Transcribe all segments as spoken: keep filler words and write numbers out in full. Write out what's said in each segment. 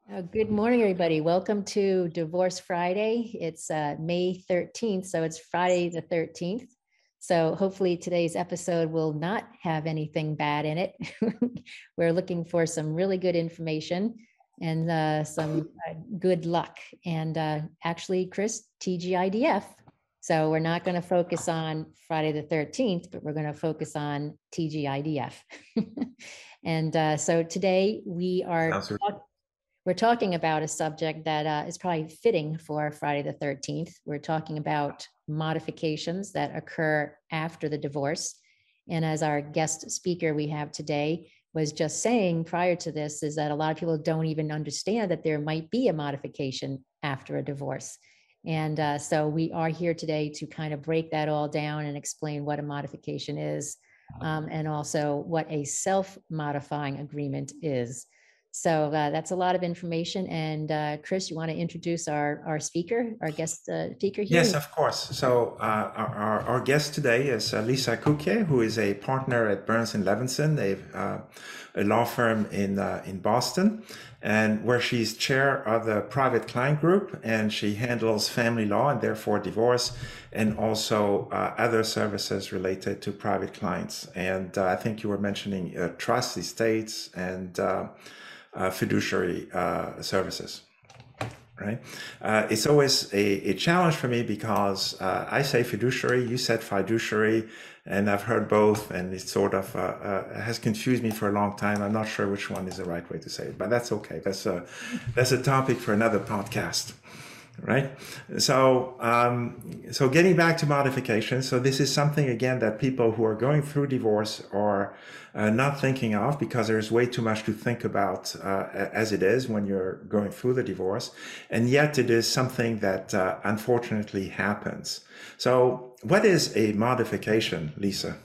Uh, good morning, everybody. Welcome to Divorce Friday. It's uh, May thirteenth, so it's Friday the thirteenth. So hopefully today's episode will not have anything bad in it. We're looking for some really good information and uh, some uh, good luck. And uh, actually, Chris, T G I D F. So we're not going to focus on Friday the thirteenth, but we're going to focus on T G I D F. And uh, so today we are Sounds we're talking about a subject that uh, is probably fitting for Friday the thirteenth. We're talking about modifications that occur after the divorce. And as our guest speaker we have today was just saying prior to this, is that a lot of people don't even understand that there might be a modification after a divorce. And uh, so we are here today to kind of break that all down and explain what a modification is, um, and also what a self-modifying agreement is. So uh, that's a lot of information. And uh, Chris, you want to introduce our, our speaker, our guest uh, speaker here? Yes, of course. So uh, our, our, our guest today is uh, Lisa Kuke, who is a partner at Burns and Levinson, a, uh, a law firm in uh, in Boston, and where she's chair of the private client group, and she handles family law and therefore divorce, and also uh, other services related to private clients. And uh, I think you were mentioning uh, trust, estates, and uh, uh, fiduciary uh, services. Right. Uh, it's always a, a challenge for me because uh, I say fiduciary, you said fiduciary, and I've heard both, and it sort of uh, uh, has confused me for a long time. I'm not sure which one is the right way to say it, but that's okay. That's a that's a topic for another podcast. Right. So, um, so getting back to modification. So this is something again that people who are going through divorce are uh, not thinking of because there's way too much to think about uh, as it is when you're going through the divorce. And yet it is something that uh, unfortunately happens. So what is a modification, Lisa?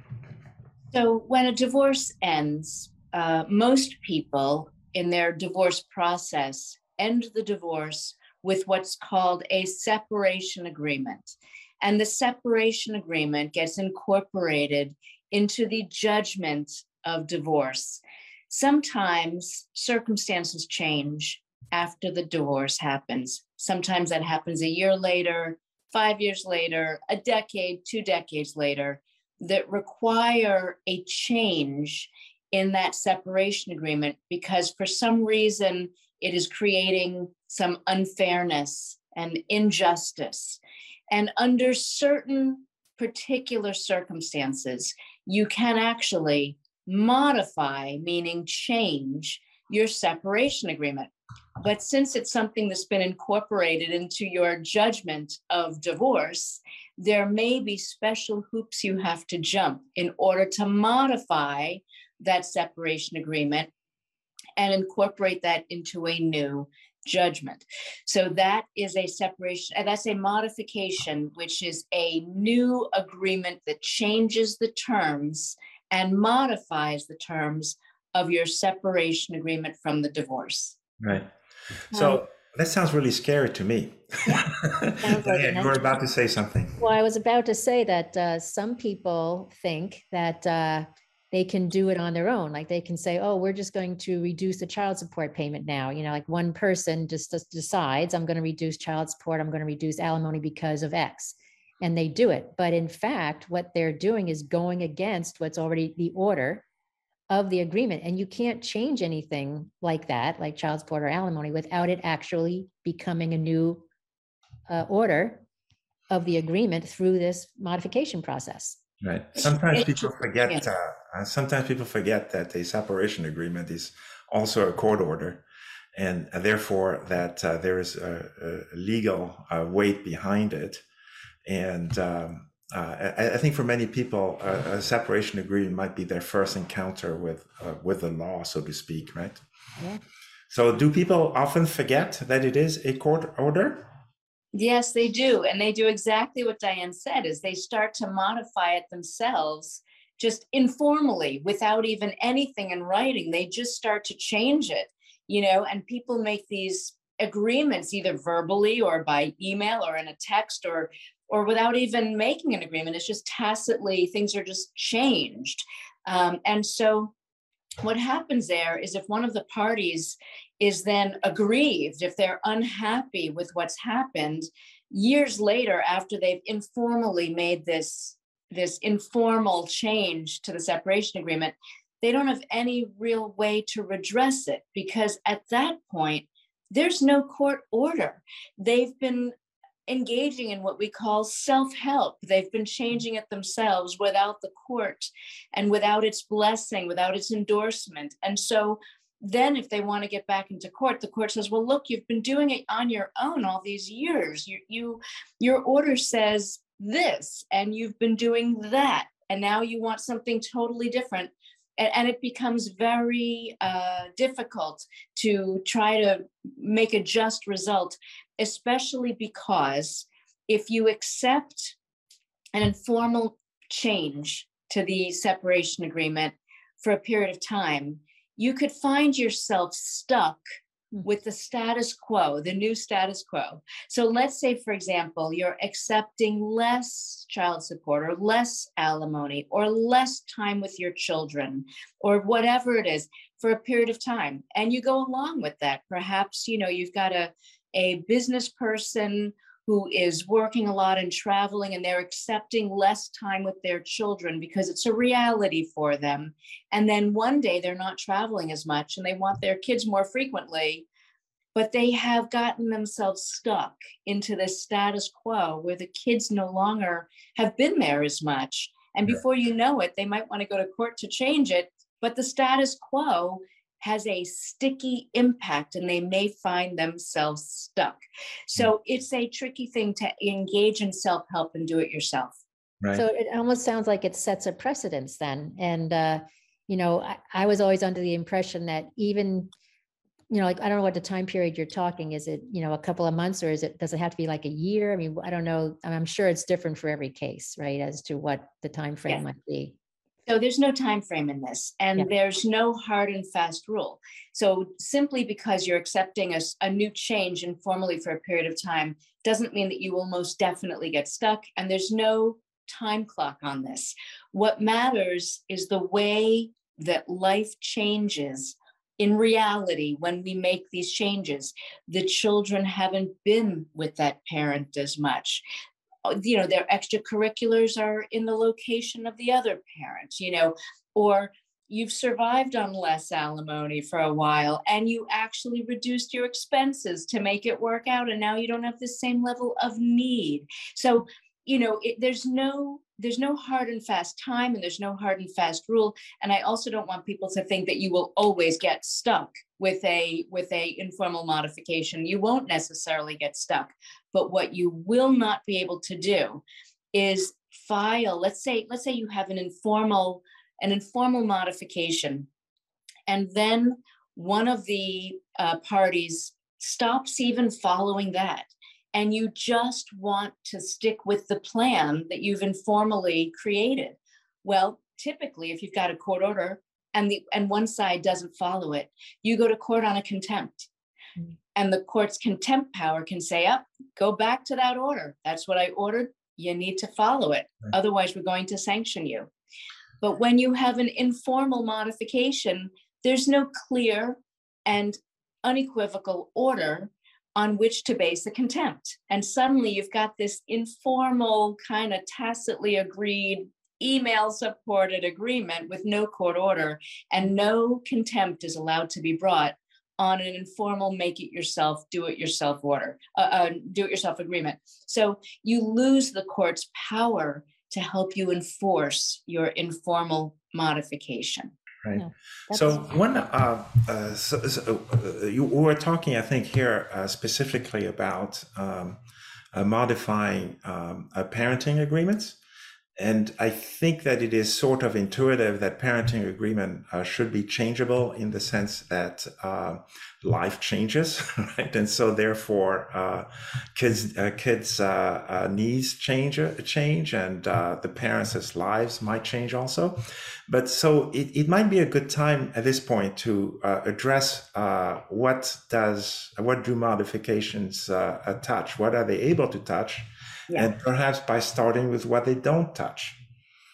So when a divorce ends, uh, most people in their divorce process end the divorce with what's called a separation agreement. And the separation agreement gets incorporated into the judgment of divorce. Sometimes circumstances change after the divorce happens. Sometimes that happens a year later, five years later, a decade, two decades later, that require a change in that separation agreement because for some reason it is creating some unfairness and injustice. And under certain particular circumstances, you can actually modify, meaning change, your separation agreement. But since it's something that's been incorporated into your judgment of divorce, there may be special hoops you have to jump in order to modify that separation agreement and incorporate that into a new judgment. So that is a separation, and that's a modification, which is a new agreement that changes the terms and modifies the terms of your separation agreement from the divorce. Right. So Um, that sounds really scary to me. sounds like Diane, it. you were about to say something. Well, I was about to say that uh, some people think that uh, they can do it on their own. Like they can say, oh, we're just going to reduce the child support payment now. You know, like one person just, just decides, I'm going to reduce child support, I'm going to reduce alimony because of X. And they do it. But in fact, what they're doing is going against what's already the order of the agreement. And you can't change anything like that, like child support or alimony, without it actually becoming a new uh, order of the agreement through this modification process. Right. Sometimes It- people forget. yeah. Uh, uh, sometimes people forget that a separation agreement is also a court order, and uh, therefore that uh, there is a, a legal uh, weight behind it. And um, uh, I, I think for many people, a, a separation agreement might be their first encounter with uh, with the law, so to speak. Right. Yeah. So, do people often forget that it is a court order? Yes, they do. And they do exactly what Diane said, is they start to modify it themselves, just informally, without even anything in writing. They just start to change it, you know, and people make these agreements either verbally or by email or in a text or or without even making an agreement. It's just tacitly, things are just changed. Um, and so what happens there is if one of the parties is then aggrieved, if they're unhappy with what's happened, years later, after they've informally made this, this informal change to the separation agreement, they don't have any real way to redress it, because at that point, there's no court order. They've been engaging in what we call self-help. They've been changing it themselves without the court and without its blessing, without its endorsement. And so then if they want to get back into court, the court says, well, look, you've been doing it on your own all these years. You, you, your order says this, and you've been doing that, and now you want something totally different. And, and it becomes very uh, difficult to try to make a just result, especially because if you accept an informal change to the separation agreement for a period of time, you could find yourself stuck with the status quo, the new status quo. So let's say, for example, you're accepting less child support or less alimony or less time with your children or whatever it is for a period of time. And you go along with that. Perhaps, you know, you've got a, a business person who is working a lot and traveling, and they're accepting less time with their children because it's a reality for them. And then one day they're not traveling as much and they want their kids more frequently, but they have gotten themselves stuck into this status quo where the kids no longer have been there as much. And before you know it, they might want to go to court to change it, but the status quo has a sticky impact and they may find themselves stuck. So it's a tricky thing to engage in self-help and do it yourself. Right. So it almost sounds like it sets a precedence then. And, uh, you know, I, I was always under the impression that even, you know, like, I don't know what the time period you're talking, is it, you know, a couple of months, or is it, does it have to be like a year? I mean, I don't know. I'm sure it's different for every case, right? As to what the time frame Yeah. might be. So there's no time frame in this, and Yeah. there's no hard and fast rule. So simply because you're accepting a, a new change informally for a period of time doesn't mean that you will most definitely get stuck. And there's no time clock on this. What matters is the way that life changes in reality when we make these changes. The children haven't been with that parent as much. You know, their extracurriculars are in the location of the other parent, you know, or you've survived on less alimony for a while and you actually reduced your expenses to make it work out. And now you don't have the same level of need. So, you know, it, there's no there's no hard and fast time, and there's no hard and fast rule. And I also don't want people to think that you will always get stuck with a with a informal modification. You won't necessarily get stuck. But what you will not be able to do is file, let's say, let's say you have an informal, an informal modification, and then one of the uh, parties stops even following that. And you just want to stick with the plan that you've informally created. Well, typically, if you've got a court order and the and one side doesn't follow it, you go to court on a contempt. Mm-hmm. And the court's contempt power can say, up, oh, go back to that order. That's what I ordered. You need to follow it. Right. Otherwise, we're going to sanction you. But when you have an informal modification, there's no clear and unequivocal order on which to base the contempt. And suddenly you've got this informal, kind of tacitly agreed, email supported agreement with no court order, and no contempt is allowed to be brought on an informal make it yourself, do it yourself order, uh, uh, do it yourself agreement. So you lose the court's power to help you enforce your informal modification. Right. No, so one, uh, uh, so, so, uh, you were talking, I think, here uh, specifically about um, uh, modifying um, uh, parenting agreements. And I think that it is sort of intuitive that parenting agreement uh, should be changeable in the sense that uh, life changes, right? And so therefore, uh, kids uh, kids uh, uh, needs change change, and uh, the parents' lives might change also. But so it, it might be a good time at this point to uh, address uh, what does what do modifications uh, touch? What are they able to touch? Yeah. And perhaps by starting with what they don't touch.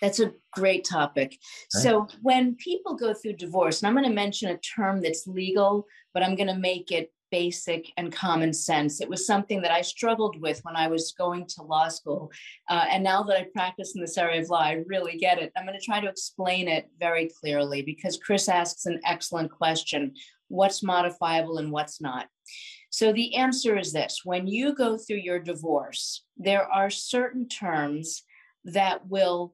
That's a great topic. Right. So when people go through divorce, and I'm going to mention a term that's legal, but I'm going to make it basic and common sense. It was something that I struggled with when I was going to law school. Uh, and now that I practice in this area of law, I really get it. I'm going to try to explain it very clearly because Chris asks an excellent question. What's modifiable and what's not? So the answer is this. When you go through your divorce, there are certain terms that will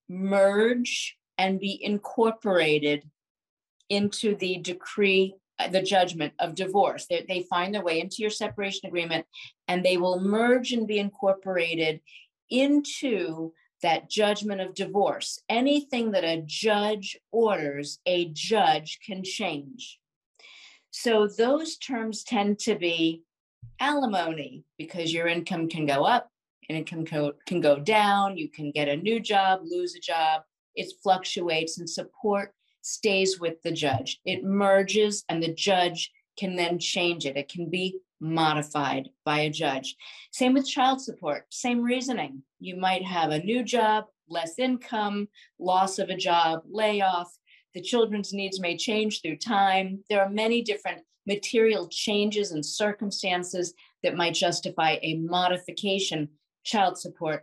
merge and be incorporated into the decree, the judgment of divorce. They, they find their way into your separation agreement, and they will merge and be incorporated into that judgment of divorce. Anything that a judge orders, a judge can change. So those terms tend to be alimony, because your income can go up, and income co- can go down. You can get a new job, lose a job. It fluctuates, and support stays with the judge. It merges, and the judge can then change it. It can be modified by a judge. Same with child support, same reasoning. You might have a new job, less income, loss of a job, layoff. The children's needs may change through time. There are many different material changes and circumstances that might justify a modification. Child support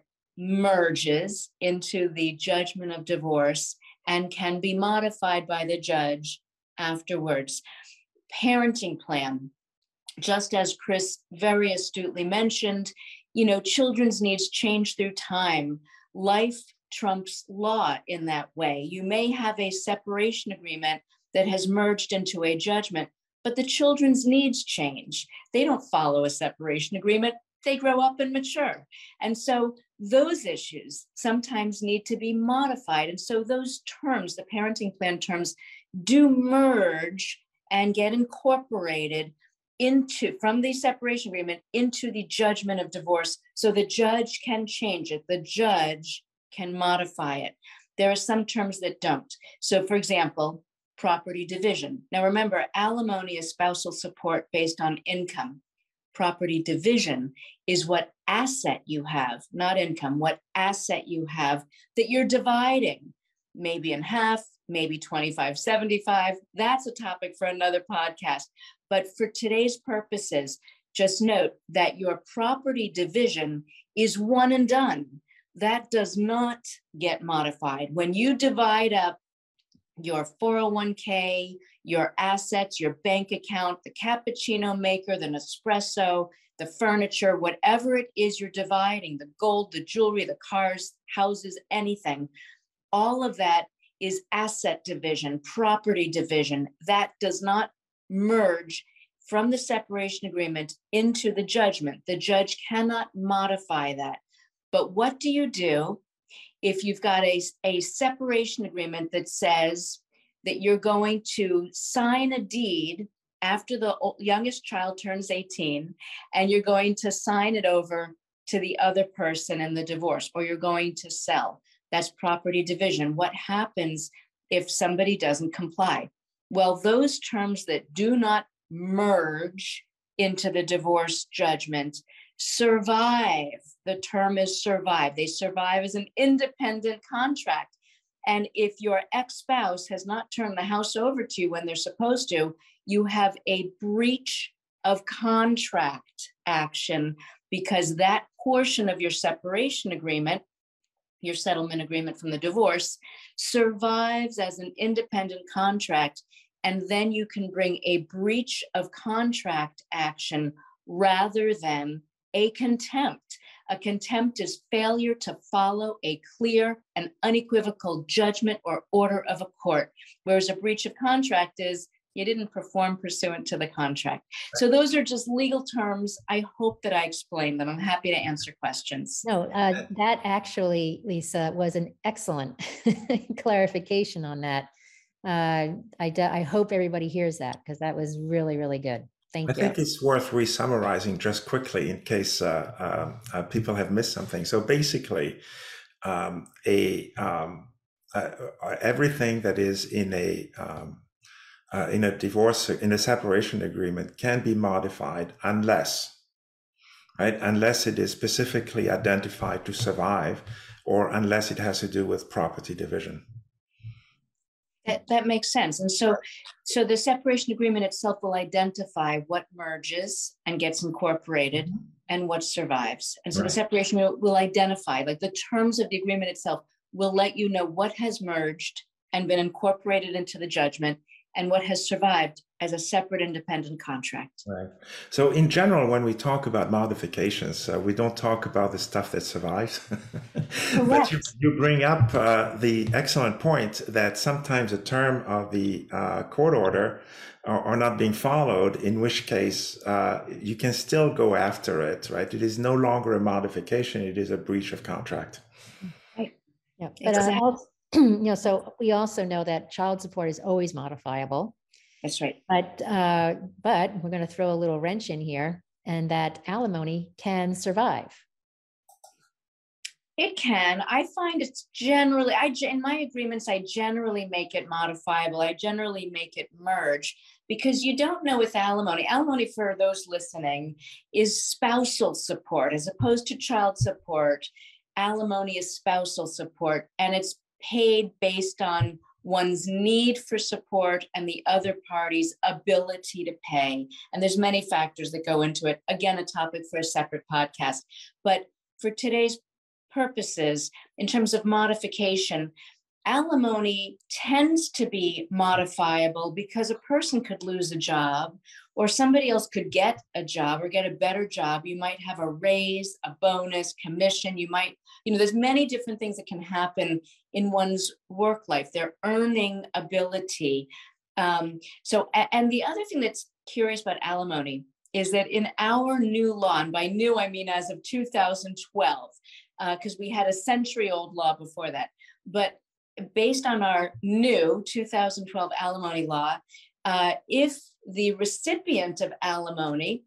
merges into the judgment of divorce and can be modified by the judge afterwards. Parenting plan, just as Chris very astutely mentioned, you know, children's needs change through time. Life trumps law in that way. You may have a separation agreement that has merged into a judgment, but the children's needs change. They don't follow a separation agreement. They grow up and mature. And so those issues sometimes need to be modified. And so those terms, the parenting plan terms, do merge and get incorporated into, from the separation agreement, into the judgment of divorce. So the judge can change it. The judge can modify it. There are some terms that don't. So for example, property division. Now remember, alimony is spousal support based on income. Property division is what asset you have, not income, what asset you have that you're dividing, maybe in half, maybe twenty-five seventy-five. That's a topic for another podcast. But for today's purposes, just note that your property division is one and done. That does not get modified. When you divide up your four oh one k, your assets, your bank account, the cappuccino maker, the Nespresso, the furniture, whatever it is you're dividing, the gold, the jewelry, the cars, houses, anything, all of that is asset division, property division. That does not merge from the separation agreement into the judgment. The judge cannot modify that. But what do you do if you've got a, a separation agreement that says that you're going to sign a deed after the youngest child turns eighteen, and you're going to sign it over to the other person in the divorce, or you're going to sell? That's property division. What happens if somebody doesn't comply? Well, those terms that do not merge into the divorce judgment survive. The term is survive. They survive as an independent contract. And if your ex-spouse has not turned the house over to you when they're supposed to, you have a breach of contract action, because that portion of your separation agreement, your settlement agreement from the divorce, survives as an independent contract. And then you can bring a breach of contract action rather than a contempt. A contempt is failure to follow a clear and unequivocal judgment or order of a court, whereas a breach of contract is you didn't perform pursuant to the contract. So those are just legal terms. I hope that I explained them. I'm happy to answer questions. No, uh, that actually, Lisa, was an excellent clarification on that. Uh, I, I hope everybody hears that, because that was really, really good. Thank I you. think it's worth re-summarizing just quickly in case uh, uh, uh, people have missed something. So basically, um, a um, uh, everything that is in a um, uh, in a divorce, in a separation agreement, can be modified unless, right, unless it is specifically identified to survive, or unless it has to do with property division. That, that makes sense. And so, so the separation agreement itself will identify what merges and gets incorporated and what survives. And so right. the separation will, will identify, like the terms of the agreement itself will let you know what has merged and been incorporated into the judgment and what has survived as a separate independent contract. Right. So in general, when we talk about modifications, uh, we don't talk about the stuff that survives. But you, you bring up uh, the excellent point that sometimes a term of the uh, court order are, are not being followed, in which case uh, you can still go after it, right? It is no longer a modification, it is a breach of contract. Right. Yeah. But exactly. uh, also, you know, so we also know that child support is always modifiable. That's right. But uh, but we're going to throw a little wrench in here, and that alimony can survive. It can. I find it's generally, I in my agreements, I generally make it modifiable. I generally make it merge, because you don't know with alimony. Alimony, for those listening, is spousal support as opposed to child support. Alimony is spousal support, and it's paid based on one's need for support and the other party's ability to pay. And there's many factors that go into it. Again, a topic for a separate podcast. But for today's purposes, in terms of modification, alimony tends to be modifiable because a person could lose a job, or somebody else could get a job or get a better job. You might have a raise, a bonus, commission. You might, you know, there's many different things that can happen in one's work life, their earning ability. Um, so, and the other thing that's curious about alimony is that in our new law, and by new, I mean as of two thousand twelve, because uh, we had a century old law before that, but based on our new two thousand twelve alimony law, uh, if the recipient of alimony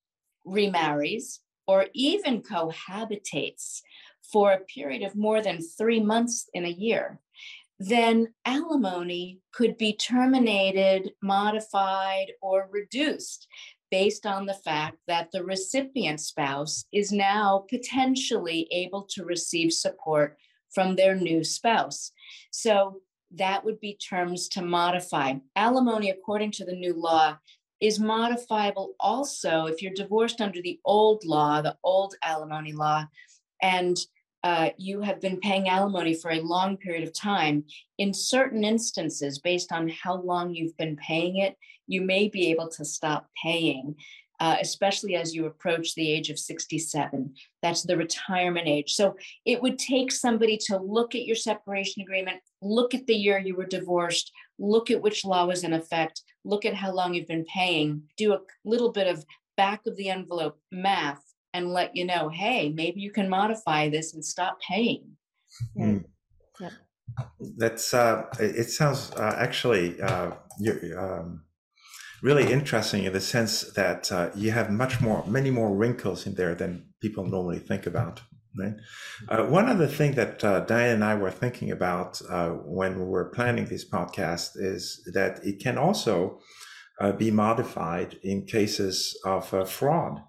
remarries or even cohabitates for a period of more than three months in a year, then alimony could be terminated, modified, or reduced based on the fact that the recipient spouse is now potentially able to receive support from their new spouse. So that would be terms to modify. Alimony, according to the new law, is modifiable also if you're divorced under the old law, the old alimony law, and uh, you have been paying alimony for a long period of time. In certain instances, based on how long you've been paying it, you may be able to stop paying, uh, especially as you approach the age of sixty-seven. That's the retirement age. So it would take somebody to look at your separation agreement, look at the year you were divorced, look at which law was in effect, look at how long you've been paying, do a little bit of back of the envelope math, and let you know, hey, maybe you can modify this and stop paying. Mm. Yeah. That's, uh, it sounds uh, actually uh, you're, um, really interesting in the sense that uh, you have much more, many more wrinkles in there than people normally think about. Right. Uh, one other thing that uh, Diane and I were thinking about uh, when we were planning this podcast is that it can also uh, be modified in cases of uh, fraud.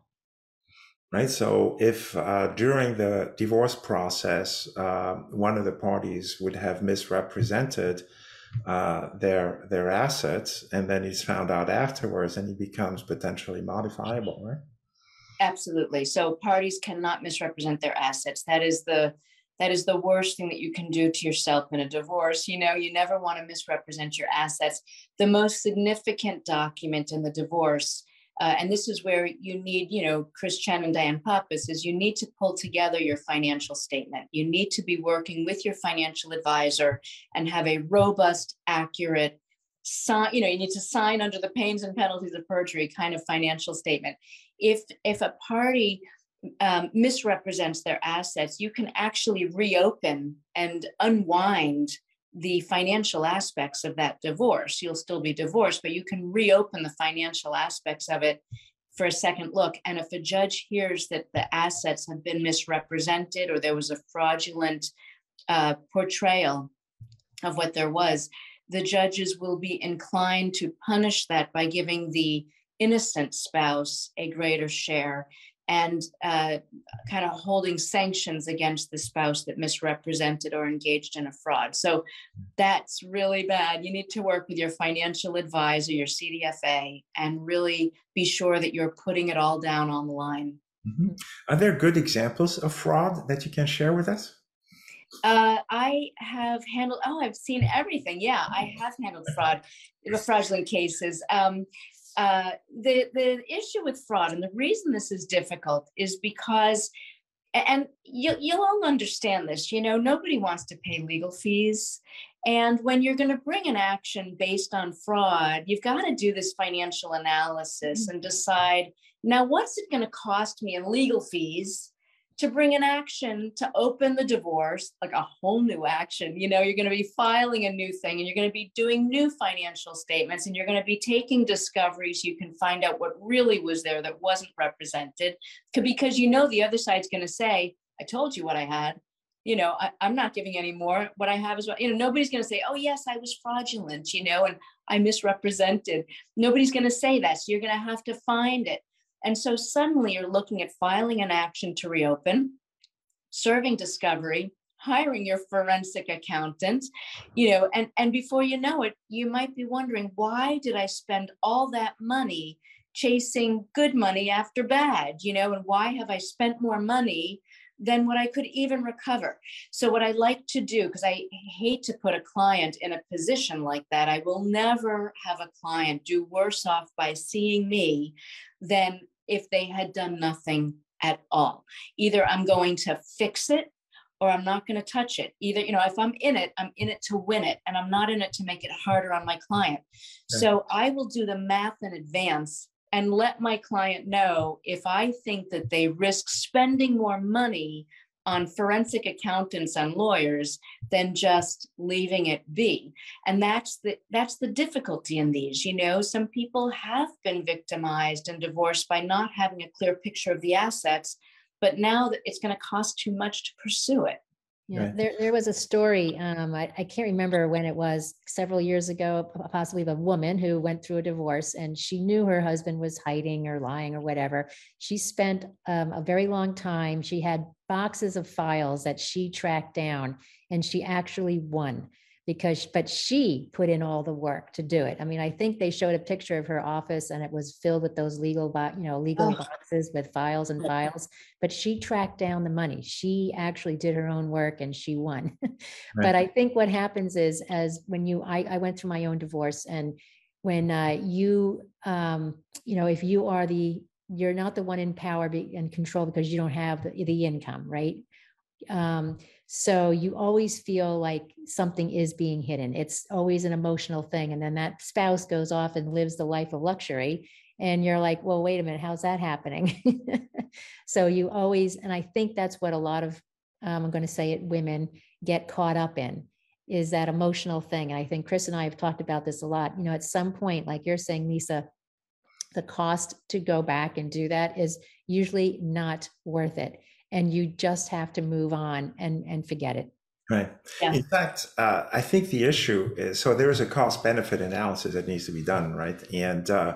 Right. So if uh, during the divorce process, uh, one of the parties would have misrepresented uh, their their assets, and then it's found out afterwards, and it becomes potentially modifiable, right? Absolutely. So parties cannot misrepresent their assets. That is the that is the worst thing that you can do to yourself in a divorce. You know, you never want to misrepresent your assets. The most significant document in the divorce, uh, and this is where you need, you know, Chris Chen and Diane Pappas, is you need to pull together your financial statement. You need to be working with your financial advisor and have a robust, accurate, sign, you know, you need to sign under the pains and penalties of perjury kind of financial statement. If, if a party um, misrepresents their assets, you can actually reopen and unwind the financial aspects of that divorce. You'll still be divorced, but you can reopen the financial aspects of it for a second look. And if a judge hears that the assets have been misrepresented or there was a fraudulent uh, portrayal of what there was, the judges will be inclined to punish that by giving the innocent spouse a greater share. and uh, kind of holding sanctions against the spouse that misrepresented or engaged in a fraud. So that's really bad. You need to work with your financial advisor, your C D F A, and really be sure that you're putting it all down on the line. Mm-hmm. Are there good examples of fraud that you can share with us? Uh, I have handled, oh, I've seen everything. Yeah, I have handled fraud, fraudulent cases. Um, uh, the, the issue with fraud, and the reason this is difficult is because, and you, you'll all understand this, you know, nobody wants to pay legal fees. And when you're going to bring an action based on fraud, you've got to do this financial analysis and decide, now, what's it going to cost me in legal fees to bring an action to open the divorce, like a whole new action? You know, you're going to be filing a new thing, and you're going to be doing new financial statements, and you're going to be taking discoveries. You can find out what really was there that wasn't represented, because you know the other side's going to say, I told you what I had. You know, I, I'm not giving any more. What I have is what, you know, nobody's going to say, oh, yes, I was fraudulent, you know, and I misrepresented. Nobody's going to say that. So you're going to have to find it. And so suddenly you're looking at filing an action to reopen, serving discovery, hiring your forensic accountant, you know, and, and before you know it, you might be wondering, why did I spend all that money chasing good money after bad, you know, and why have I spent more money than what I could even recover? So what I like to do, because I hate to put a client in a position like that, I will never have a client do worse off by seeing me than if they had done nothing at all. Either I'm going to fix it or I'm not going to touch it. Either, you know, if I'm in it, I'm in it to win it, and I'm not in it to make it harder on my client. Okay. So I will do the math in advance and let my client know if I think that they risk spending more money on forensic accountants and lawyers than just leaving it be. And that's the that's the difficulty in these. You know, some people have been victimized and divorced by not having a clear picture of the assets, but now that it's going to cost too much to pursue it. Yeah, right. there there was a story, um, I, I can't remember when it was, several years ago, possibly of a woman who went through a divorce, and she knew her husband was hiding or lying or whatever. She spent um, a very long time. She had boxes of files that she tracked down, and she actually won. Because, but she put in all the work to do it. I mean, I think they showed a picture of her office, and it was filled with those legal, you know, legal oh. boxes with files and files, but she tracked down the money. She actually did her own work, and she won. Right. But I think what happens is, as when you, I, I went through my own divorce, and when uh, you, um, you know, if you are the, you're not the one in power and control because you don't have the, the income, right? Um, so you always feel like something is being hidden. It's always an emotional thing. And then that spouse goes off and lives the life of luxury. And you're like, well, wait a minute, how's that happening? So you always, and I think that's what a lot of, um, I'm going to say it, women get caught up in, is that emotional thing. And I think Chris and I have talked about this a lot. You know, at some point, like you're saying, Lisa, the cost to go back and do that is usually not worth it. And you just have to move on and, and forget it. Right. Yeah. In fact, uh, I think the issue is, so there is a cost benefit analysis that needs to be done, right? And uh,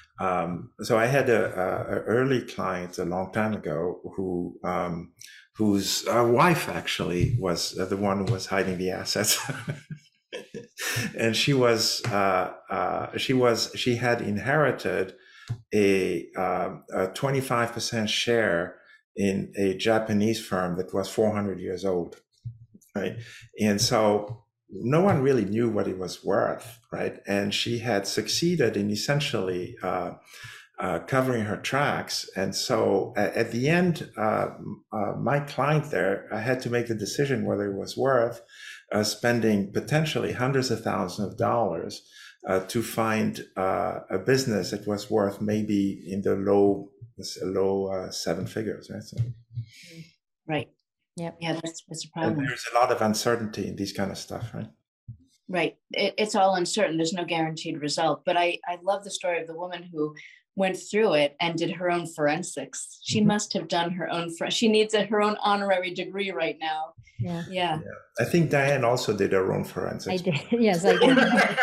um, so I had a, a, a early client a long time ago who, um, whose uh, wife actually was the one who was hiding the assets. And she was, uh, uh, she was, she had inherited a, uh, a twenty-five percent share in a Japanese firm that was four hundred years old, right? And so no one really knew what it was worth, right? And she had succeeded in essentially uh, uh, covering her tracks. And so at, at the end, uh, uh, my client there, I had to make the decision whether it was worth uh, spending potentially hundreds of thousands of dollars uh, to find uh, a business that was worth maybe in the low low uh, seven figures, right? So, right. Yeah. Yeah. That's, that's a problem. And there's a lot of uncertainty in these kind of stuff, right? Right. It, it's all uncertain. There's no guaranteed result. But I, I love the story of the woman who went through it and did her own forensics. She Mhm. must have done her own, she needs a, her own honorary degree right now. Yeah. Yeah. Yeah. I think Diane also did her own I forensics. did. Yes, I did.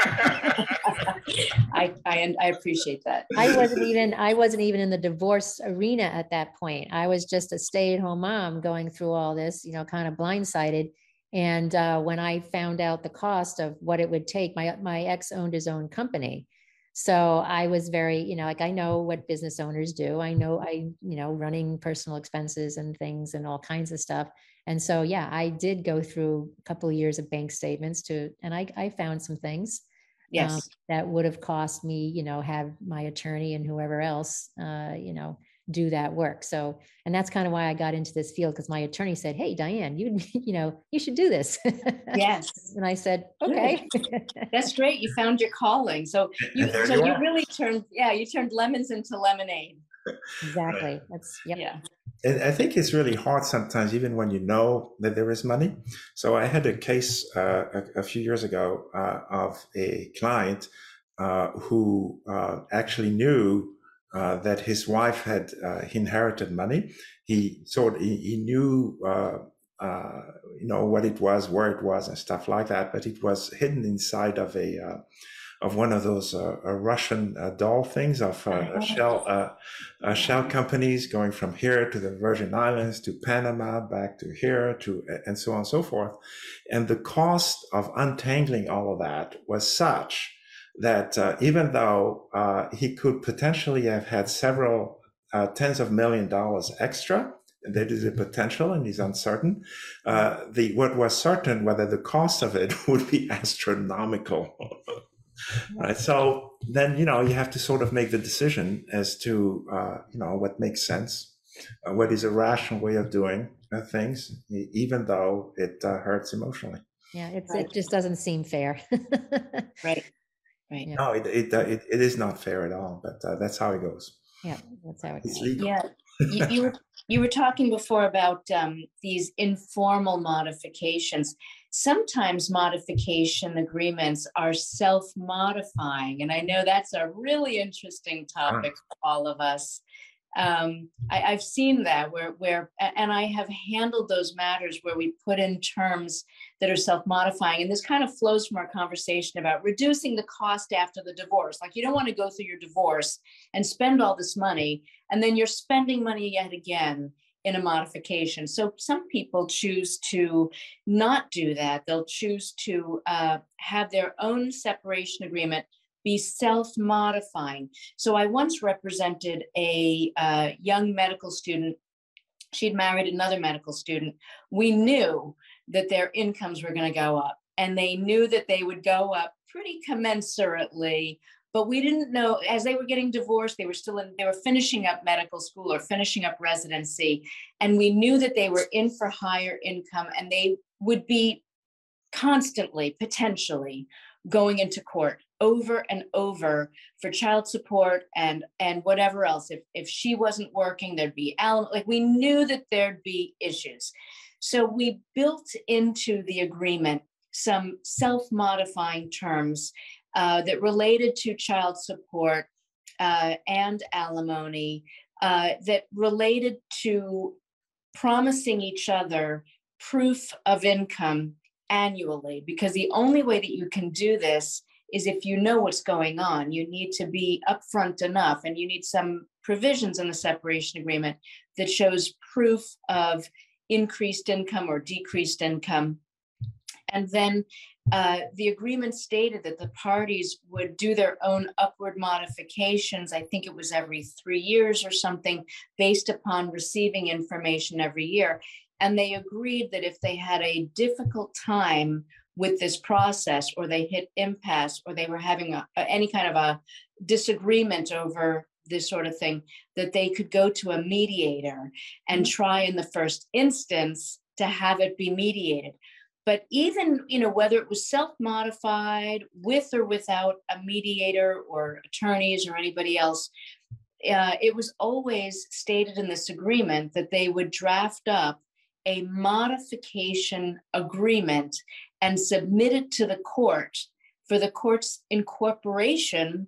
I, I, I appreciate that. I wasn't even, I wasn't even in the divorce arena at that point. I was just a stay-at-home mom going through all this, you know, kind of blindsided. And uh, when I found out the cost of what it would take, my, my ex owned his own company. So I was very, you know, like I know what business owners do. I know I, you know, running personal expenses and things and all kinds of stuff. And so, yeah, I did go through a couple of years of bank statements to, and I, I found some things um, Yes. that would have cost me, you know, have my attorney and whoever else, uh, you know, do that work. So, and that's kind of why I got into this field, because my attorney said, "Hey, Diane, you, you know, you should do this." Yes. And I said, "Okay." That's great. You found your calling. So you, And there so you you are. really turned, yeah, you turned lemons into lemonade. Exactly. That's, yep. Yeah. And I think it's really hard sometimes, even when you know that there is money. So I had a case uh, a, a few years ago uh, of a client uh, who uh, actually knew uh, that his wife had uh, inherited money. He sort he, he knew uh, uh, you know what it was, where it was, and stuff like that, but it was hidden inside of a uh, of one of those uh, uh, Russian uh, doll things of uh, a shell uh, uh, shell companies going from here to the Virgin Islands to Panama, back to here to and so on and so forth. And the cost of untangling all of that was such that uh, even though uh, he could potentially have had several uh, tens of million dollars extra, that is a potential and is uncertain. Uh, the what was certain whether the cost of it would be astronomical. Right. So then, you know, you have to sort of make the decision as to, uh, you know, what makes sense, uh, what is a rational way of doing uh, things, e- even though it uh, hurts emotionally. Yeah. It's, Right. it just doesn't seem fair. Right. Right. Yeah. No, it it, uh, it it is not fair at all, but uh, that's how it goes. Yeah. That's how it It's goes. legal. Yeah. You, you were you were talking before about um, these informal modifications. Sometimes modification agreements are self-modifying, and I know that's a really interesting topic for all of us. Um, I, I've seen that where where and I have handled those matters where we put in terms that are self-modifying, and this kind of flows from our conversation about reducing the cost after the divorce. Like, you don't want to go through your divorce and spend all this money, and then you're spending money yet again in a modification. So some people choose to not do that. They'll choose to uh, have their own separation agreement be self-modifying. So I once represented a uh, young medical student. She'd married another medical student. We knew that their incomes were going to go up, and they knew that they would go up pretty commensurately. But we didn't know, as they were getting divorced, they were still in, they were finishing up medical school or finishing up residency. And we knew that they were in for higher income, and they would be constantly, potentially, going into court over and over for child support and and whatever else. If if she wasn't working, there'd be alimony. Like, we knew that there'd be issues. So we built into the agreement some self-modifying terms uh, that related to child support uh, and alimony, uh, that related to promising each other proof of income annually, because the only way that you can do this is if you know what's going on. You need to be upfront enough, and you need some provisions in the separation agreement that shows proof of increased income or decreased income. And then uh, the agreement stated that the parties would do their own upward modifications. I think it was every three years or something, based upon receiving information every year. And they agreed that if they had a difficult time with this process, or they hit impasse, or they were having a, any kind of a disagreement over this sort of thing, that they could go to a mediator and try in the first instance to have it be mediated. But even, you know, whether it was self-modified with or without a mediator or attorneys or anybody else, uh, it was always stated in this agreement that they would draft up a modification agreement, and submit it to the court for the court's incorporation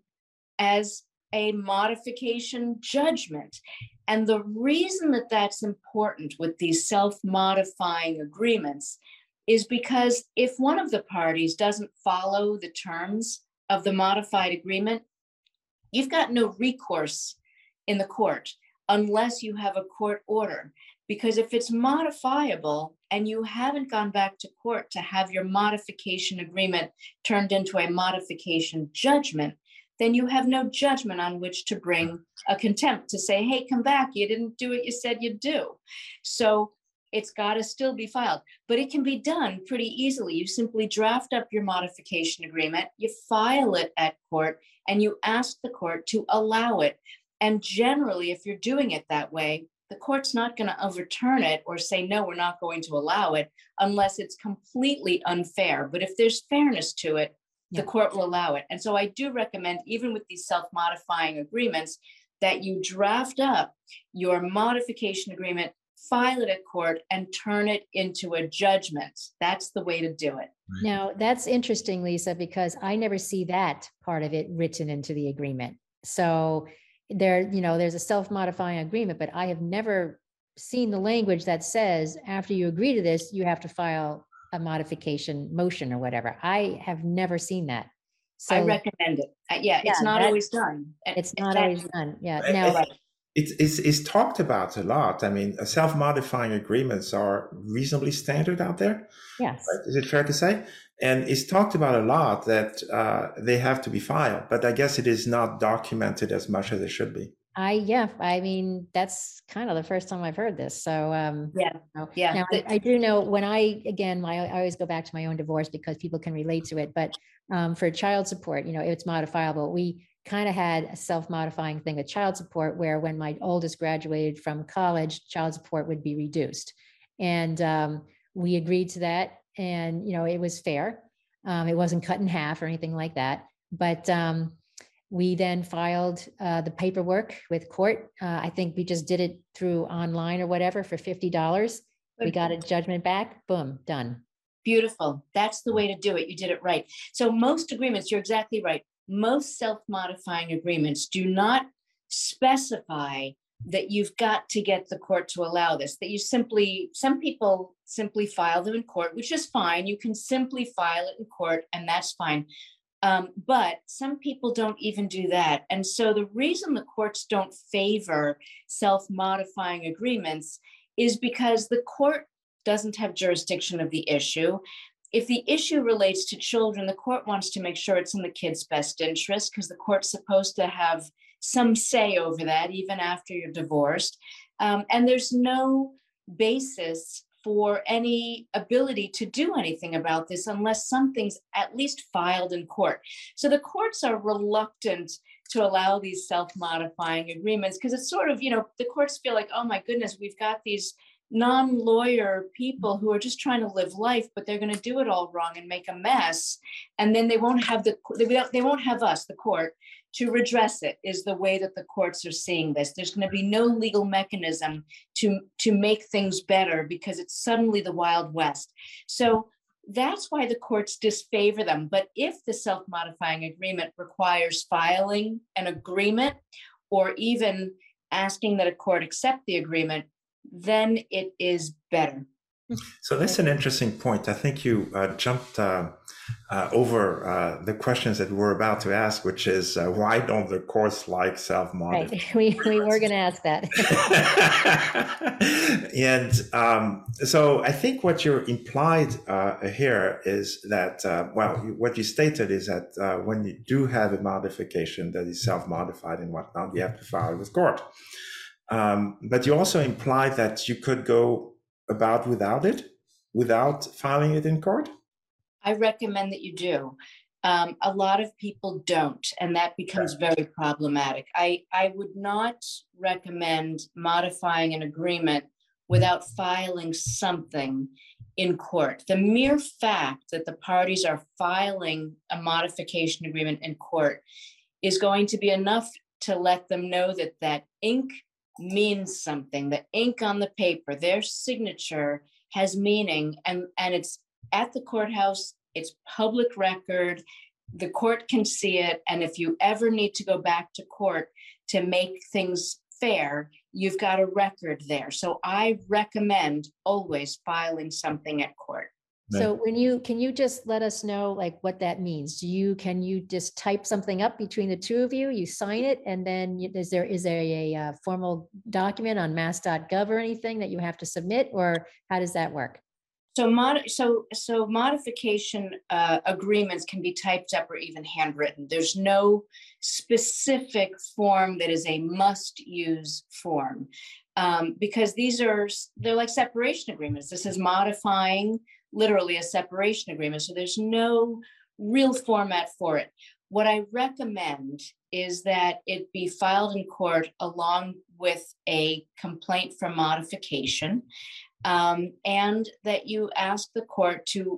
as a modification judgment. And the reason that that's important with these self-modifying agreements is because if one of the parties doesn't follow the terms of the modified agreement, you've got no recourse in the court unless you have a court order. Because if it's modifiable and you haven't gone back to court to have your modification agreement turned into a modification judgment, then you have no judgment on which to bring a contempt to say, hey, come back, you didn't do what you said you'd do. So it's got to still be filed, but it can be done pretty easily. You simply draft up your modification agreement, you file it at court, and you ask the court to allow it. And generally, if you're doing it that way, the court's not going to overturn it or say, no, we're not going to allow it unless it's completely unfair. But if there's fairness to it, the yeah. court will allow it. And so I do recommend, even with these self-modifying agreements, that you draft up your modification agreement, file it at court, and turn it into a judgment. That's the way to do it. Now, that's interesting, Lisa, because I never see that part of it written into the agreement. So there, you know, there's a self-modifying agreement, but I have never seen the language that says after you agree to this, you have to file a modification motion or whatever. I have never seen that. So I recommend it. Uh, yeah, yeah, it's not that, always done. It's It's not that, always done. Yeah. I- Now, I- It's, it's, it's talked about a lot. I mean, self-modifying agreements are reasonably standard out there. yes. Right? Is it fair to say? And it's talked about a lot that uh, they have to be filed, but I guess it is not documented as much as it should be. I, yeah, I mean, that's kind of the first time I've heard this. So, um, Yeah, you know, yeah. now I, I do know when I, again, my, I always go back to my own divorce because people can relate to it, but um, for child support, you know, it's modifiable. We kind of had a self-modifying thing with child support where when my oldest graduated from college, child support would be reduced. And um, we agreed to that. And, you know, it was fair. Um, it wasn't cut in half or anything like that. But um, we then filed uh, the paperwork with court. Uh, I think we just did it through online or whatever for fifty dollars. We got a judgment back, boom, done. Beautiful. That's the way to do it. You did it right. So most agreements, you're exactly right. Most self-modifying agreements do not specify that you've got to get the court to allow this, that you simply, some people simply file them in court, which is fine. You can simply file it in court and that's fine. Um, but some people don't even do that. And so the reason the courts don't favor self-modifying agreements is because the court doesn't have jurisdiction of the issue. If the issue relates to children, the court wants to make sure it's in the kid's best interest because the court's supposed to have some say over that even after you're divorced. Um, and there's no basis for any ability to do anything about this unless something's at least filed in court. So the courts are reluctant to allow these self-modifying agreements because it's sort of, you know, the courts feel like, oh my goodness, we've got these non-lawyer people who are just trying to live life, but they're going to do it all wrong and make a mess. And then they won't have the, they won't have us, the court, to redress it, is the way that the courts are seeing this. There's going to be no legal mechanism to, to make things better because it's suddenly the Wild West. So that's why the courts disfavor them. But if the self-modifying agreement requires filing an agreement or even asking that a court accept the agreement, then it is better. So that's an interesting point. I think you uh, jumped uh, uh, over uh, the questions that we were about to ask, which is uh, why don't the courts like self-modifying? Right. We, we were going to ask that. And um, so I think what you're implied uh, here is that, uh, well, what you stated is that uh, when you do have a modification that is self-modified and whatnot, you have to file it with court. Um, but you also implied that you could go about without it, without filing it in court? I recommend that you do. Um, a lot of people don't, and that becomes very problematic. I, I would not recommend modifying an agreement without filing something in court. The mere fact that the parties are filing a modification agreement in court is going to be enough to let them know that that ink means something. The ink on the paper, their signature has meaning, and, and it's at the courthouse. It's public record. The court can see it. And if you ever need to go back to court to make things fair, you've got a record there. So I recommend always filing something at court. So when you, can you just let us know like what that means? Do you, can you just type something up between the two of you, you sign it, and then you- is there, is there a, a formal document on mass dot gov or anything that you have to submit, or how does that work? So mod, so, so modification uh, agreements can be typed up or even handwritten. There's no specific form that is a must-use form, um, because these are, they're like separation agreements. This is modifying literally a separation agreement. So there's no real format for it. What I recommend is that it be filed in court along with a complaint for modification. Um, and that you ask the court to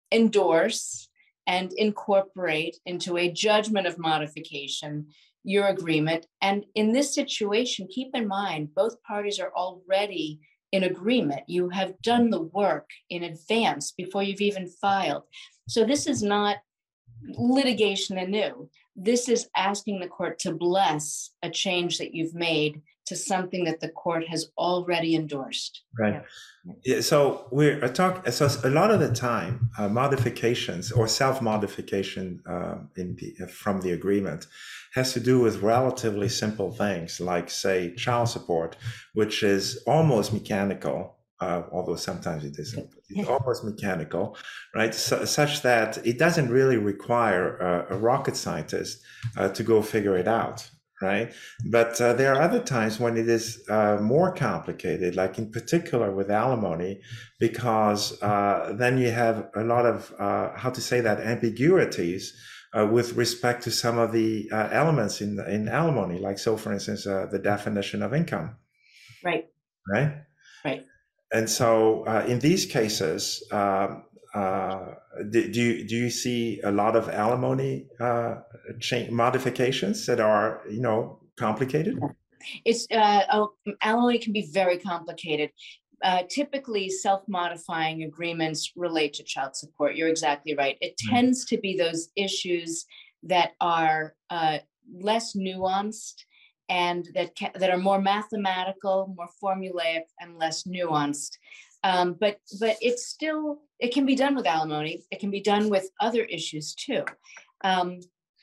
endorse and incorporate into a judgment of modification your agreement. And in this situation, keep in mind, both parties are already in agreement. You have done the work in advance before you've even filed. So this is not litigation anew. This is asking the court to bless a change that you've made to something that the court has already endorsed. Right. Yeah, so we're talking. So a lot of the time, uh, modifications or self-modification uh, in the, from the agreement has to do with relatively simple things, like say child support, which is almost mechanical. Uh, although sometimes it isn't, it's almost mechanical, right? So, such that it doesn't really require a, a rocket scientist uh, to go figure it out, right? But uh, there are other times when it is uh, more complicated, like in particular with alimony, because uh, then you have a lot of, uh, how to say that, ambiguities uh, with respect to some of the uh, elements in, in alimony, like so, for instance, uh, the definition of income. Right. Right? Right. And so uh, in these cases, um, uh, do, do, you, do you see a lot of alimony uh, change modifications that are, you know, complicated? It's uh, oh, alimony can be very complicated. Uh, typically, self-modifying agreements relate to child support. You're exactly right. It Mm-hmm. tends to be those issues that are uh, less nuanced and that ca- that are more mathematical, more formulaic, and less nuanced. Um, but but it's still, it can be done with alimony. It can be done with other issues too. Um,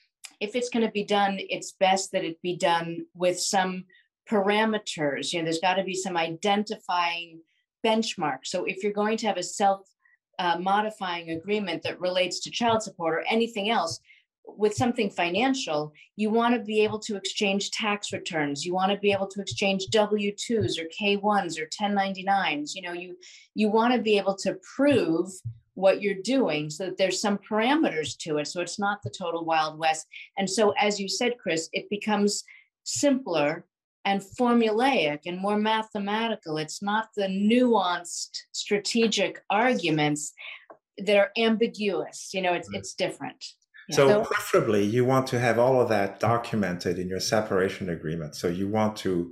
if it's going to be done, it's best that it be done with some parameters. You know, there's got to be some identifying benchmark. So if you're going to have a self uh, modifying agreement that relates to child support or anything else, with something financial, you want to be able to exchange tax returns. You want to be able to exchange W two's or K ones or ten ninety-nines. You know, you, you want to be able to prove what you're doing so that there's some parameters to it. So it's not the total Wild West. And so, as you said, Chris, it becomes simpler and formulaic and more mathematical. It's not the nuanced strategic arguments that are ambiguous. You know, it's, it's different. So, So- preferably, you want to have all of that documented in your separation agreement. So you want to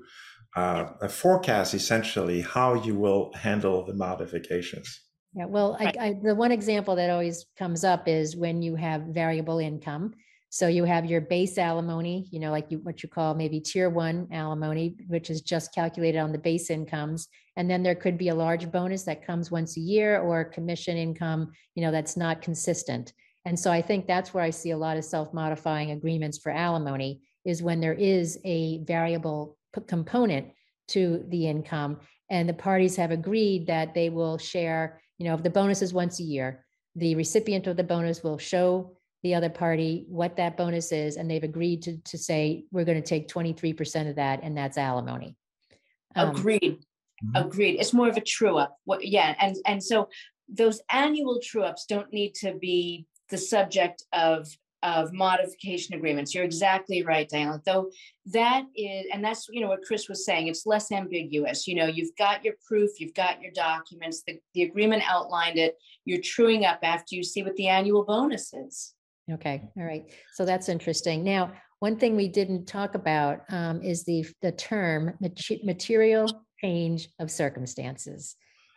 uh, forecast essentially how you will handle the modifications. Yeah, well, I, I, the one example that always comes up is when you have variable income. So you have your base alimony, you know, like you, what you call maybe tier one alimony, which is just calculated on the base incomes. And then there could be a large bonus that comes once a year, or commission income, you know, that's not consistent. And so I think that's where I see a lot of self-modifying agreements for alimony, is when there is a variable p- component to the income, and the parties have agreed that they will share, you know, if the bonus is once a year, the recipient of the bonus will show the other party what that bonus is, and they've agreed to, to say, we're going to take twenty-three percent of that, and that's alimony. Um, Agreed. Mhm. Agreed. It's more of a true up. What, yeah. And, and so those annual true ups don't need to be the subject of, of modification agreements. You're exactly right, Diana. Though that is, and that's, you know, what Chris was saying, it's less ambiguous. You know, you've got your proof, you've got your documents, the, the agreement outlined it, you're truing up after you see what the annual bonus is. Okay, all right. So that's interesting. Now, one thing we didn't talk about um, is the, the term mate- material change of circumstances.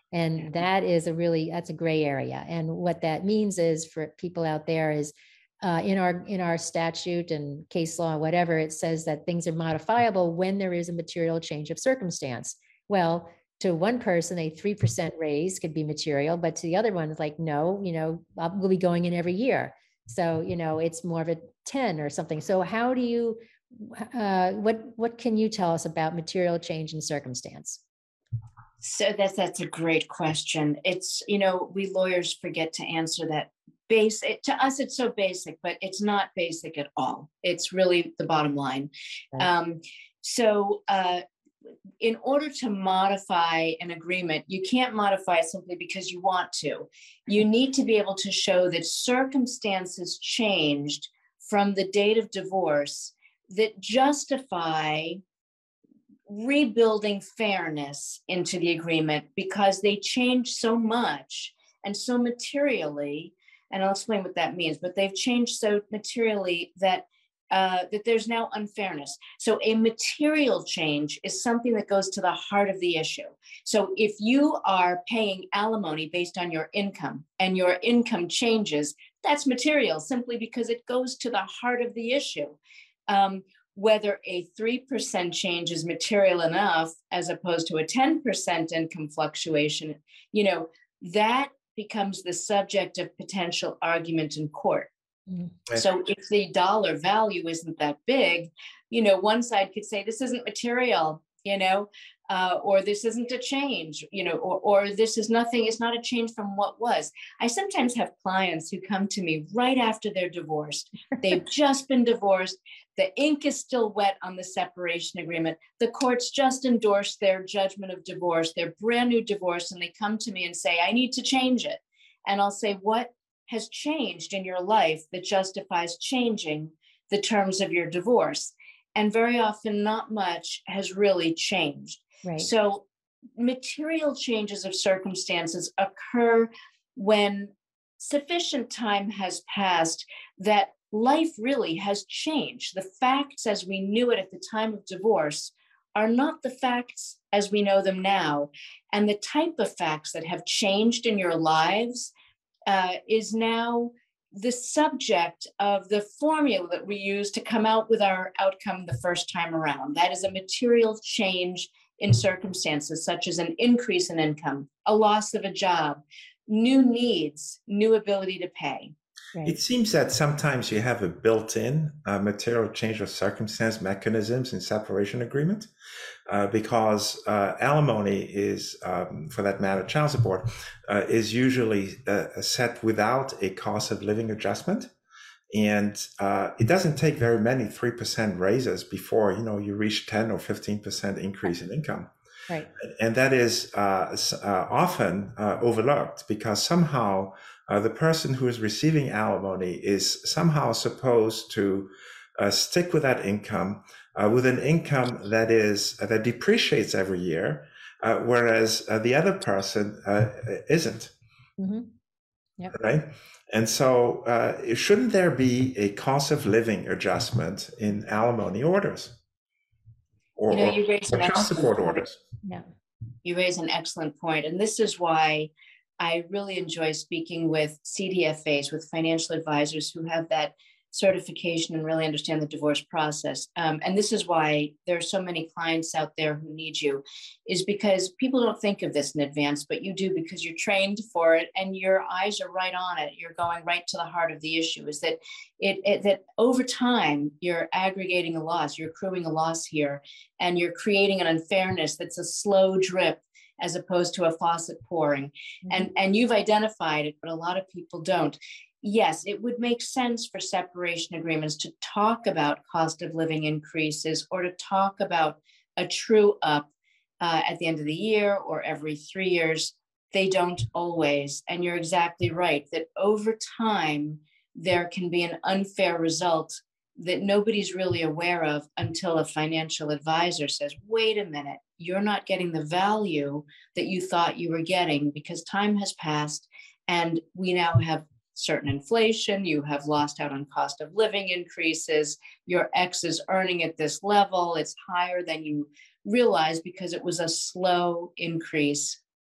And that is a really, that's a gray area. And what that means is for people out there is uh, in our in our statute and case law, whatever, it says that things are modifiable when there is a material change of circumstance. Well, to one person, a three percent raise could be material, but to the other one, it's like, no, you know, we'll be going in every year. So, you know, it's more of a ten or something. So how do you, uh, what, what can you tell us about material change in circumstance? So that's, that's a great question. It's, you know, we lawyers forget to answer that. Base, it, to us, it's so basic, but it's not basic at all. It's really the bottom line. Right. Um, so uh, in order to modify an agreement, you can't modify it simply because you want to. You need to be able to show that circumstances changed from the date of divorce that justify rebuilding fairness into the agreement because they changed so much and so materially. And I'll explain what that means, but they've changed so materially that uh, that there's now unfairness. So a material change is something that goes to the heart of the issue. So if you are paying alimony based on your income and your income changes, that's material simply because it goes to the heart of the issue. Um, whether a three percent change is material enough as opposed to a ten percent income fluctuation, you know, that becomes the subject of potential argument in court. Mm-hmm. So if the dollar value isn't that big, you know, one side could say this isn't material, you know, uh, or this isn't a change, you know, or, or this is nothing, it's not a change from what was. I sometimes have clients who come to me right after they're divorced. They've just been divorced. The ink is still wet on the separation agreement. The courts just endorsed their judgment of divorce, their brand new divorce, and they come to me and say, I need to change it. And I'll say, what has changed in your life that justifies changing the terms of your divorce? And very often, not much has really changed. Right. So material changes of circumstances occur when sufficient time has passed that life really has changed. The facts as we knew it at the time of divorce are not the facts as we know them now. And the type of facts that have changed in your lives uh, is now the subject of the formula that we use to come out with our outcome the first time around. That is a material change in circumstances, such as an increase in income, a loss of a job, new needs, new ability to pay. Right. It seems that sometimes you have a built-in uh, material change of circumstance mechanisms in separation agreement, uh, because uh, alimony is, um, for that matter, child support, uh, is usually uh, set without a cost of living adjustment. And uh, it doesn't take very many three percent raises before, you know, you reach ten or fifteen percent increase in income. Right. And that is uh, uh, often uh, overlooked because somehow uh, the person who is receiving alimony is somehow supposed to uh, stick with that income, uh, with an income that is uh, that depreciates every year, uh, whereas uh, the other person uh, isn't. Mm-hmm. Yep. Right. And so uh, shouldn't there be a cost of living adjustment in alimony orders? Or, you know, you raise or an child support point. orders? Yeah. You raise an excellent point. And this is why I really enjoy speaking with C D F As, with financial advisors who have that certification and really understand the divorce process. Um, and this is why there are so many clients out there who need you, is because people don't think of this in advance, but you do because you're trained for it and your eyes are right on it. You're going right to the heart of the issue, is that it, it that over time, you're aggregating a loss, you're accruing a loss here, and you're creating an unfairness that's a slow drip as opposed to a faucet pouring. Mm-hmm. And, and you've identified it, but a lot of people don't. Yes, it would make sense for separation agreements to talk about cost of living increases or to talk about a true up uh, at the end of the year or every three years. They don't always. And you're exactly right that over time, there can be an unfair result that nobody's really aware of until a financial advisor says, wait a minute, you're not getting the value that you thought you were getting because time has passed and we now have certain inflation, you have lost out on cost of living increases, your ex is earning at this level, it's higher than you realized because it was a slow increase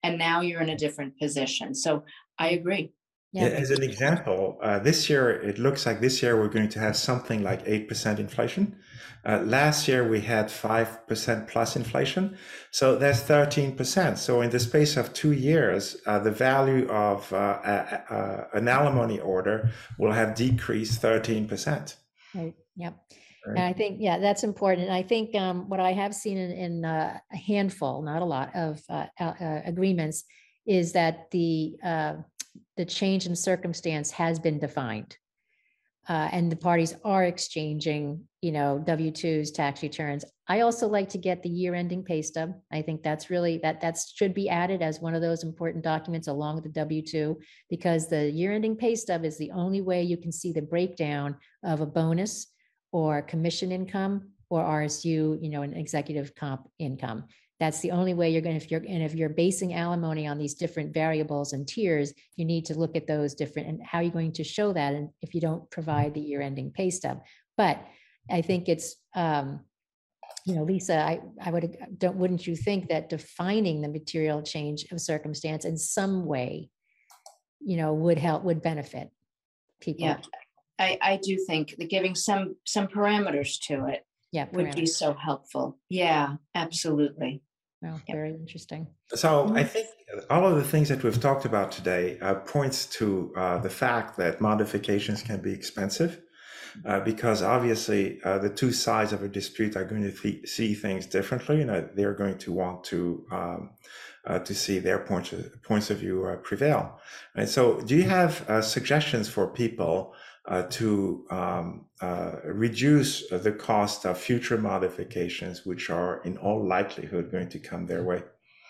and now you're in a different position. So I agree. Yeah, Yeah, as an example, uh, this year, it looks like this year we're going to have something like eight percent inflation. Uh, last year we had five percent plus inflation. So that's thirteen percent. So in the space of two years, uh, the value of uh, a, a, an alimony order will have decreased thirteen percent. right. Yep. Right. And I think, yeah, that's important. And I think um, what I have seen in, in uh, a handful, not a lot of uh, uh, agreements, is that the uh, the change in circumstance has been defined. Uh, and the parties are exchanging, you know, W two's, tax returns. I also like to get the year ending pay stub. I think that's really, that that should be added as one of those important documents along with the W two, because the year ending pay stub is the only way you can see the breakdown of a bonus or commission income or R S U, you know, an executive comp income. That's the only way you're going to, if you're, and if you're basing alimony on these different variables and tiers, you need to look at those different, and how are you going to show that? And if you don't provide the year ending pay stub, but I think it's, um, you know, Lisa, I, I would, don't, wouldn't you think that defining the material change of circumstance in some way, you know, would help, would benefit people? Yeah, I, I do think that giving some, some parameters to it Yeah, would be so helpful. Yeah, absolutely. Well, Yep. very interesting. So I think all of the things that we've talked about today uh, points to uh, the fact that modifications can be expensive, uh, because obviously uh, the two sides of a dispute are going to th- see things differently, and uh, they're going to want to um, uh, to see their points of, points of view uh, prevail. And so, do you have uh, suggestions for people uh, to um, uh, reduce the cost of future modifications, which are in all likelihood going to come their way?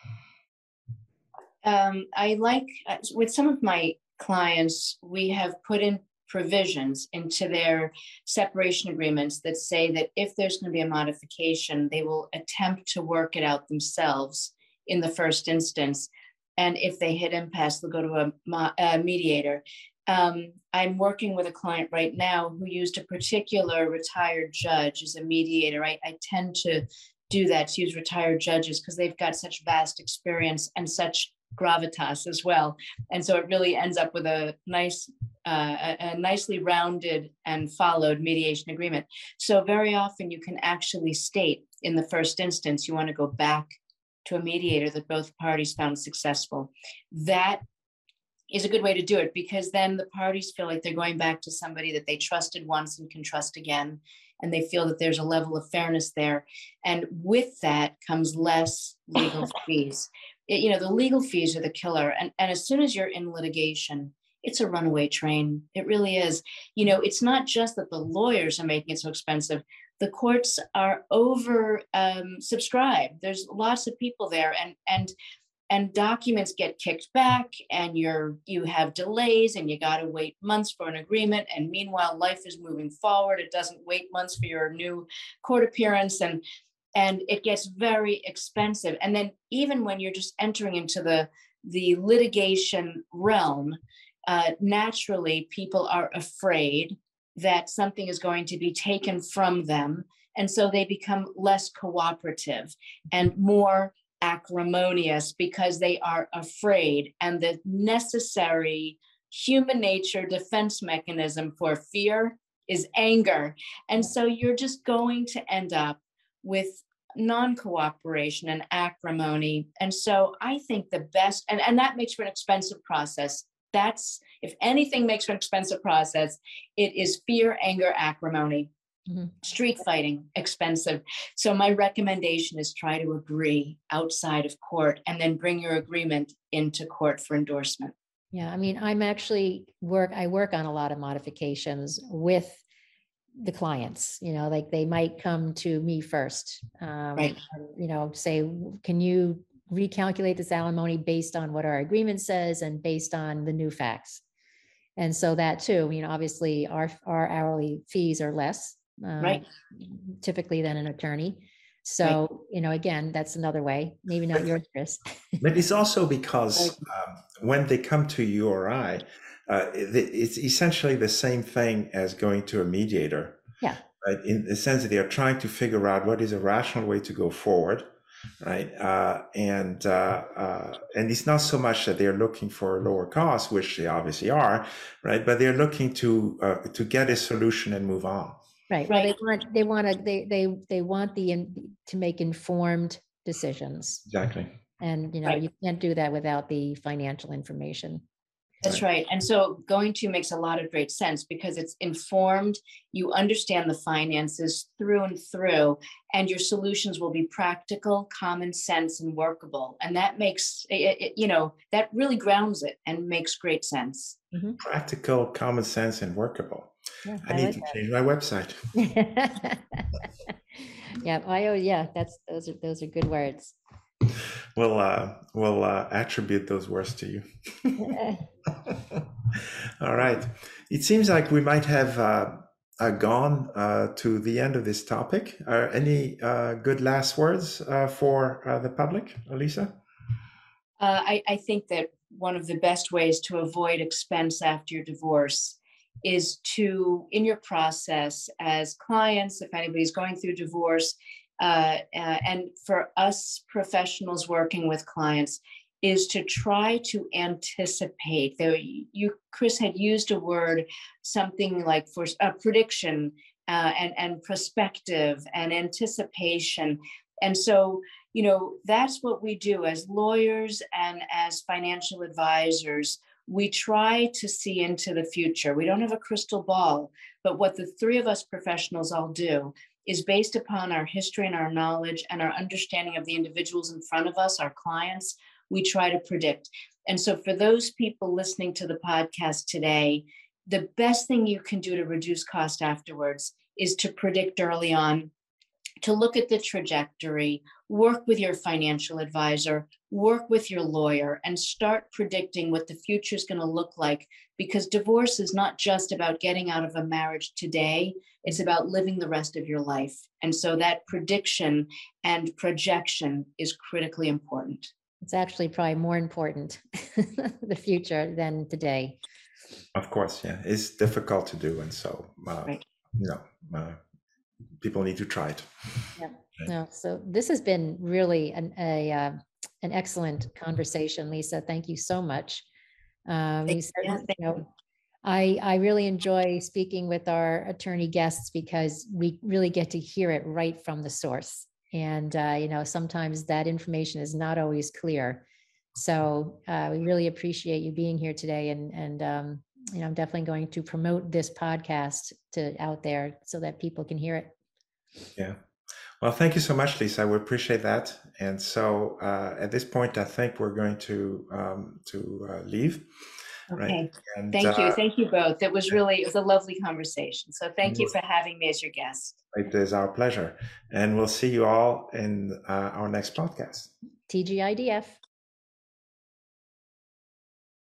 Um, I like, uh, with some of my clients, we have put in provisions into their separation agreements that say that if there's going to be a modification, they will attempt to work it out themselves in the first instance. And if they hit impasse, they'll go to a, a mediator. Um, I'm working with a client right now who used a particular retired judge as a mediator. I, I tend to do that, to use retired judges, because they've got such vast experience and such gravitas as well. And so it really ends up with a nice, uh, a, a nicely rounded and followed mediation agreement. So very often you can actually state in the first instance, you want to go back to a mediator that both parties found successful. That is a good way to do it, because then the parties feel like they're going back to somebody that they trusted once and can trust again. And they feel that there's a level of fairness there. And with that comes less legal fees. It, you know, the legal fees are the killer. And, and as soon as you're in litigation, it's a runaway train. It really is. You know, it's not just that the lawyers are making it so expensive. The courts are over um, subscribed. There's lots of people there, and and and documents get kicked back, and you're you have delays, and you got to wait months for an agreement. And meanwhile, life is moving forward. It doesn't wait months for your new court appearance, and and it gets very expensive. And then even when you're just entering into the the litigation realm, uh, naturally people are afraid that something is going to be taken from them. And so they become less cooperative and more acrimonious because they are afraid. And the necessary human nature defense mechanism for fear is anger. And so you're just going to end up with non-cooperation and acrimony. And so I think the best, and, and that makes for an expensive process. That's, if anything makes for an expensive process, it is fear, anger, acrimony, mm-hmm. street fighting, expensive. So my recommendation is try to agree outside of court and then bring your agreement into court for endorsement. Yeah, I mean, I'm actually work, I work on a lot of modifications with the clients, you know, like they might come to me first, um, right. you know, say, can you recalculate this alimony based on what our agreement says and based on the new facts. And so that too, you know, obviously our, our hourly fees are less um, right. typically than an attorney. So, right. you know, again, that's another way, maybe not yours, Chris. But it's also because um, when they come to you or I, uh, it, it's essentially the same thing as going to a mediator. Yeah. Right? In the sense that they are trying to figure out what is a rational way to go forward. right? Uh, and uh, uh, and it's not so much that they're looking for lower costs, which they obviously are, right? But they're looking to uh, to get a solution and move on. Right. Well, they Right. want, they want to, they, they, they want the, in- to make informed decisions. Exactly. And, you know, Right. you can't do that without the financial information. That's right. And so going to makes a lot of great sense because it's informed, you understand the finances through and through, and your solutions will be practical, common sense, and workable. And that makes it, it- you know, that really grounds it and makes great sense. Mhm. Practical, common sense, and workable. Yeah, I I need like to change my website. that. Yeah, I, oh, yeah, that's, those are, those are good words. We'll uh, we'll uh, attribute those words to you. All right. It seems like we might have uh, uh, gone uh, to the end of this topic. Are any uh, good last words uh, for uh, the public, Elisa? Uh, I, I think that one of the best ways to avoid expense after your divorce is to, in your process as clients, if anybody's going through divorce, uh, uh, and for us professionals working with clients, is to try to anticipate. There, you, Chris had used a word, something like for a prediction uh, and and perspective and anticipation, and so you know, that's what we do as lawyers and as financial advisors. We try to see into the future. We don't have a crystal ball, but what the three of us professionals all do is based upon our history and our knowledge and our understanding of the individuals in front of us, our clients, we try to predict. And so for those people listening to the podcast today, the best thing you can do to reduce cost afterwards is to predict early on, to look at the trajectory, work with your financial advisor, work with your lawyer, and start predicting what the future is going to look like. Because divorce is not just about getting out of a marriage today, it's about living the rest of your life. And so that prediction and projection is critically important. It's actually probably more important, the future than today. Of course, yeah. It's difficult to do. And so, uh, Right. you know, uh, people need to try it. Yeah. No, so this has been really an, a, uh, an excellent conversation, Lisa. Thank you so much. Um, you certainly, you know, I, I really enjoy speaking with our attorney guests because we really get to hear it right from the source. And, uh, you know, sometimes that information is not always clear. So uh, we really appreciate you being here today. And, and um, you know, I'm definitely going to promote this podcast to out there so that people can hear it. Yeah. Well, thank you so much, Lisa. We appreciate that. And so uh, at this point, I think we're going to um, to uh, leave. Okay. Right. And, thank you. uh, Thank you both. It was really, it was a lovely conversation. So thank you for having me as your guest. It is our pleasure. And we'll see you all in uh, our next podcast. T G I D F.